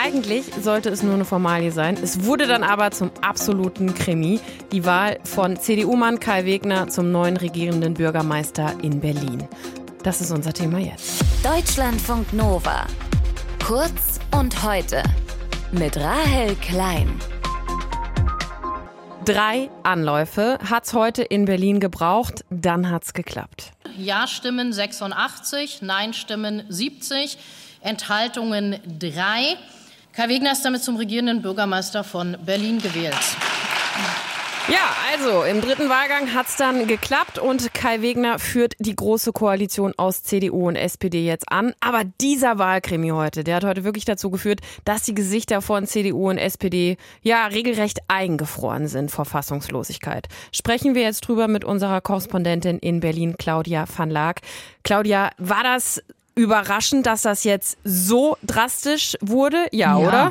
Eigentlich sollte es nur eine Formalie sein. Es wurde dann aber zum absoluten Krimi. Die Wahl von CDU-Mann Kai Wegner zum neuen regierenden Bürgermeister in Berlin. Das ist unser Thema jetzt. Deutschlandfunk Nova. Kurz und heute. Mit Rahel Klein. 3 Anläufe hat's heute in Berlin gebraucht, dann hat's geklappt. Ja-Stimmen 86, Nein-Stimmen 70, Enthaltungen 3. Kai Wegner ist damit zum regierenden Bürgermeister von Berlin gewählt. Ja, also im 3. Wahlgang hat's dann geklappt und Kai Wegner führt die große Koalition aus CDU und SPD jetzt an. Aber dieser Wahlkrimi heute, der hat heute wirklich dazu geführt, dass die Gesichter von CDU und SPD ja regelrecht eingefroren sind vor Fassungslosigkeit. Sprechen wir jetzt drüber mit unserer Korrespondentin in Berlin, Claudia van Laak. Claudia, war das überraschend, dass das jetzt so drastisch wurde? Ja, oder?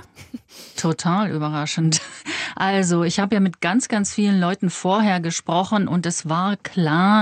Total überraschend. Also, ich habe ja mit ganz, ganz vielen Leuten vorher gesprochen und es war klar,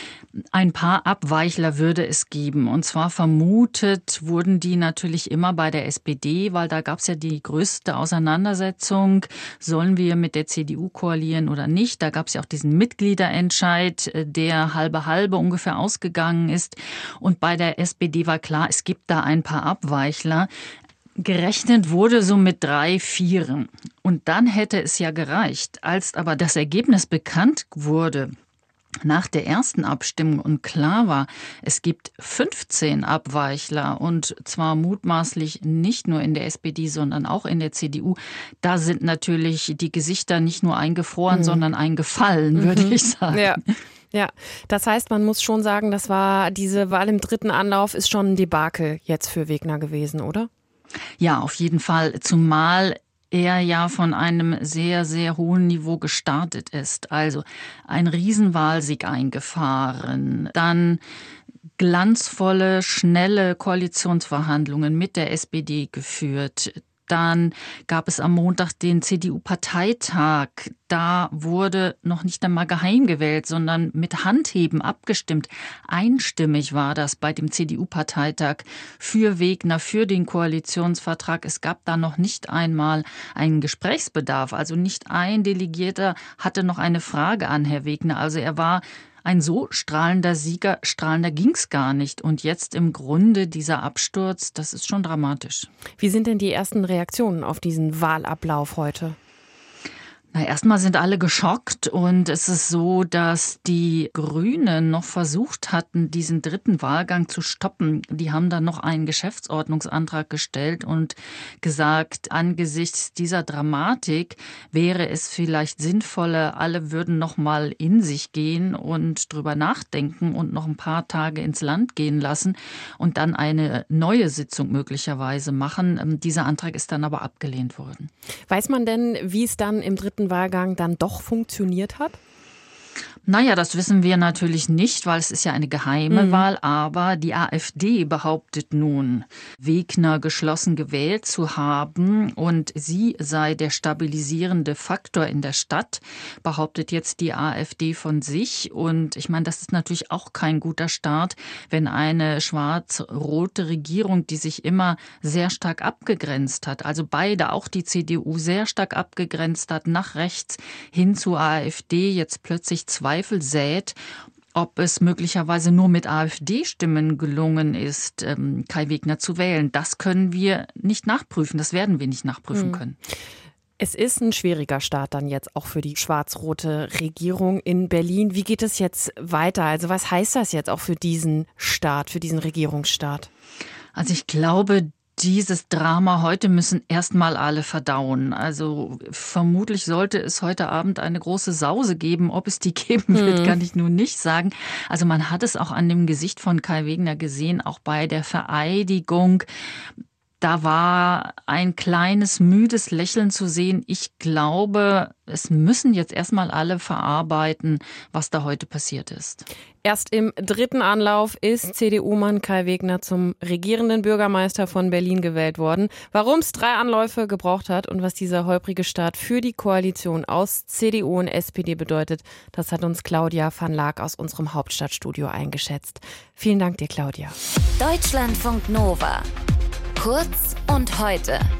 ein paar Abweichler würde es geben. Und zwar vermutet wurden die natürlich immer bei der SPD, weil da gab es ja die größte Auseinandersetzung. Sollen wir mit der CDU koalieren oder nicht? Da gab es ja auch diesen Mitgliederentscheid, der halbe ungefähr ausgegangen ist. Und bei der SPD war klar, es gibt da ein paar Abweichler. Gerechnet wurde so mit 3, 4. Und dann hätte es ja gereicht. Als aber das Ergebnis bekannt wurde, nach der ersten Abstimmung und klar war, es gibt 15 Abweichler und zwar mutmaßlich nicht nur in der SPD, sondern auch in der CDU. Da sind natürlich die Gesichter nicht nur eingefroren, sondern eingefallen, würde ich sagen. Ja, das heißt, man muss schon sagen, das war diese Wahl im 3. Anlauf ist schon ein Debakel jetzt für Wegner gewesen, oder? Ja, auf jeden Fall, zumal er ja von einem sehr, sehr hohen Niveau gestartet ist. Also ein Riesenwahlsieg eingefahren, dann glanzvolle, schnelle Koalitionsverhandlungen mit der SPD geführt. Dann gab es am Montag den CDU-Parteitag. Da wurde noch nicht einmal geheim gewählt, sondern mit Handheben abgestimmt. Einstimmig war das bei dem CDU-Parteitag für Wegner, für den Koalitionsvertrag. Es gab da noch nicht einmal einen Gesprächsbedarf. Also nicht ein Delegierter hatte noch eine Frage an Herr Wegner. Also er war ein so strahlender Sieger, strahlender ging's gar nicht. Und jetzt im Grunde dieser Absturz, das ist schon dramatisch. Wie sind denn die ersten Reaktionen auf diesen Wahlablauf heute? Na, erstmal sind alle geschockt und es ist so, dass die Grünen noch versucht hatten, diesen 3. Wahlgang zu stoppen. Die haben dann noch einen Geschäftsordnungsantrag gestellt und gesagt, angesichts dieser Dramatik wäre es vielleicht sinnvoller, alle würden noch mal in sich gehen und drüber nachdenken und noch ein paar Tage ins Land gehen lassen und dann eine neue Sitzung möglicherweise machen. Dieser Antrag ist dann aber abgelehnt worden. Weiß man denn, wie es dann im 3. Wahlgang dann doch funktioniert hat? Naja, das wissen wir natürlich nicht, weil es ist ja eine geheime Wahl, aber die AfD behauptet nun, Wegner geschlossen gewählt zu haben und sie sei der stabilisierende Faktor in der Stadt, behauptet jetzt die AfD von sich. Und ich meine, das ist natürlich auch kein guter Start, wenn eine schwarz-rote Regierung, die sich immer sehr stark abgegrenzt hat, also beide, auch die CDU, sehr stark abgegrenzt hat, nach rechts hin zur AfD, jetzt plötzlich Zweifel sät, ob es möglicherweise nur mit AfD-Stimmen gelungen ist, Kai Wegner zu wählen. Das können wir nicht nachprüfen, das werden wir nicht nachprüfen können. Es ist ein schwieriger Start dann jetzt auch für die schwarz-rote Regierung in Berlin. Wie geht es jetzt weiter? Also was heißt das jetzt auch für diesen Start, für diesen Regierungsstart? Also ich glaube, dieses Drama heute müssen erstmal alle verdauen. Also vermutlich sollte es heute Abend eine große Sause geben. Ob es die geben wird, kann ich nun nicht sagen. Also man hat es auch an dem Gesicht von Kai Wegner gesehen, auch bei der Vereidigung. Da war ein kleines, müdes Lächeln zu sehen. Ich glaube, es müssen jetzt erstmal alle verarbeiten, was da heute passiert ist. Erst im 3. Anlauf ist CDU-Mann Kai Wegner zum regierenden Bürgermeister von Berlin gewählt worden. Warum es 3 Anläufe gebraucht hat und was dieser holprige Start für die Koalition aus CDU und SPD bedeutet, das hat uns Claudia van Laak aus unserem Hauptstadtstudio eingeschätzt. Vielen Dank dir, Claudia. Deutschlandfunk Nova. Kurz und heute.